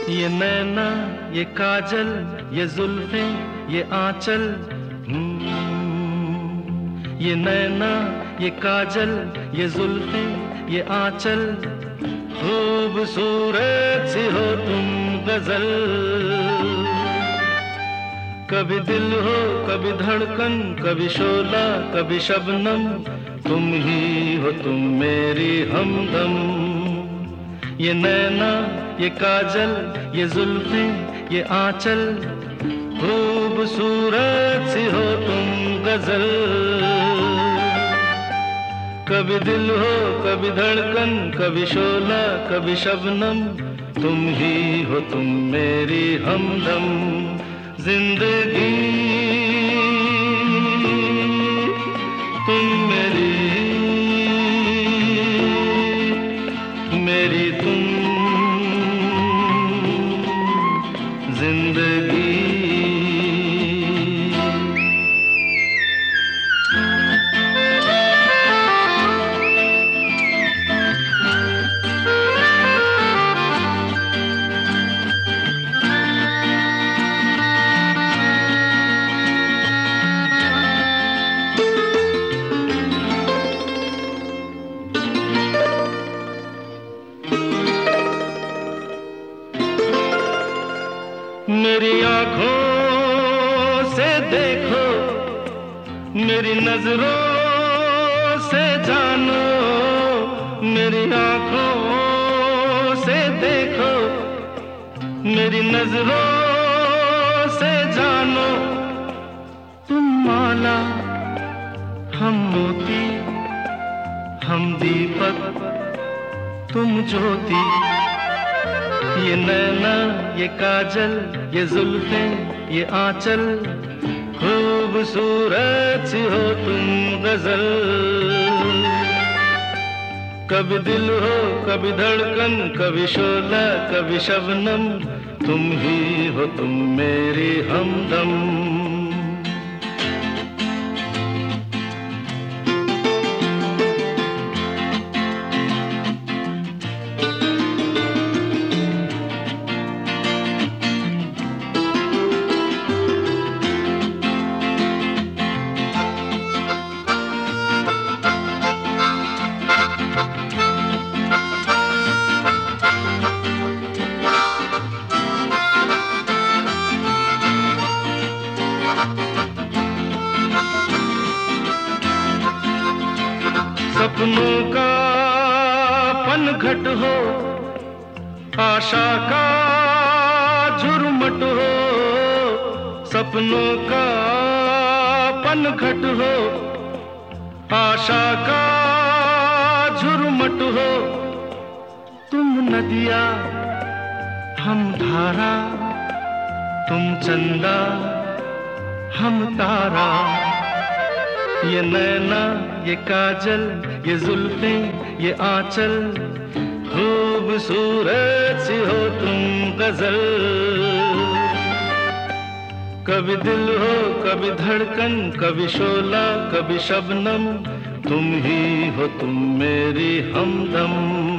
ये नैना, ये काजल, ये जुल्फें, ये आंचल। ये नैना, ये काजल, ये जुल्फें, ये आंचल। खूबसूरत सी हो तुम गजल। कभी दिल हो, कभी धड़कन, कभी शोला, कभी शबनम। तुम ही हो तुम मेरी हमदम। ये नैना, ये काजल, ये जुल्फें, ये आंचल। खूबसूरत सी हो तुम गजल। कभी दिल हो, कभी धड़कन, कभी शोला, कभी शबनम। तुम ही हो तुम मेरी हमदम। जिंदगी तुम मेरी, मेरी तुम जिंदगी। मेरी आँखों से देखो, मेरी नजरों से जानो। मेरी आँखों से देखो, मेरी नजरों से जानो। तुम माला, हम मोती, हम दीपक, तुम ज्योति। ये नैना, ये काजल, ये जुल्फें, ये आंचल। खूबसूरत सी हो तुम गजल। कभी दिल हो, कभी धड़कन, कभी शोला, कभी शबनम। तुम ही हो तुम मेरी हमदम। सपनों का पनघट हो, आशा का झुरमुट हो। सपनों का पनघट हो, आशा का झुरमुट हो। तुम नदिया, हम धारा, तुम चंदा, हम तारा। ये नैना, ये काजल, ये जुल्फें, ये आंचल। खूबसूरत सी हो तुम गजल। कभी दिल हो, कभी धड़कन, कभी शोला, कभी शबनम। तुम ही हो तुम मेरी हमदम।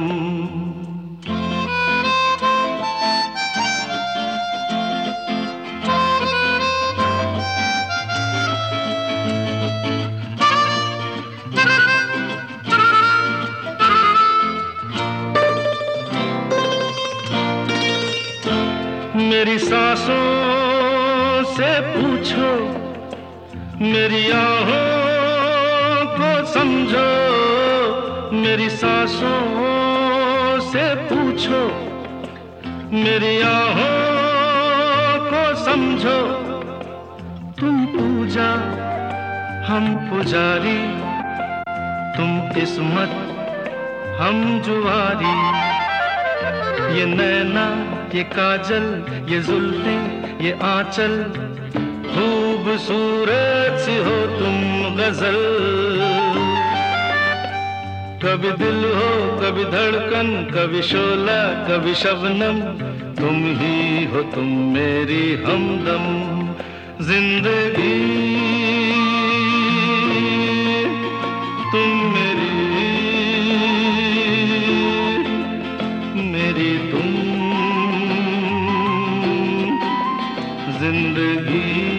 मेरी सांसों से पूछो, मेरी आहों को समझो। मेरी सांसों से पूछो, मेरी आहों को समझो। तुम पूजा, हम पुजारी, तुम किस्मत, हम जुआरी। ये नैना, ये काजल, ये जुल्फें, ये आंचल। खूबसूरत सी हो तुम गजल। कभी दिल हो, कभी धड़कन, कभी शोला, कभी शबनम। तुम ही हो तुम मेरी हमदम। जिंदगी तुम मेरी, मेरी तुम जिंदगी